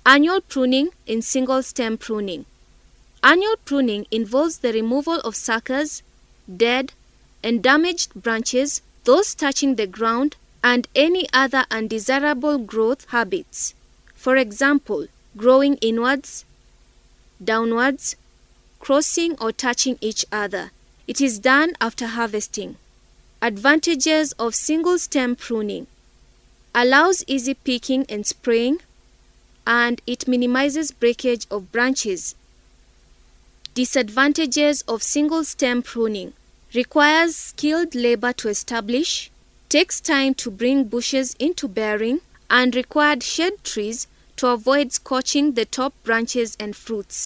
Annual pruning in single stem pruning. Annual pruning involves the removal of suckers, dead, and damaged branches, those touching the ground, and any other undesirable growth habits. For example, growing inwards, downwards, crossing or touching each other. It is done after harvesting. Advantages of single stem pruning: allows easy picking and spraying, and it minimizes breakage of branches. Disadvantages of single stem pruning: requires skilled labor to establish, takes time to bring bushes into bearing, and required shade trees to avoid scorching the top branches and fruits.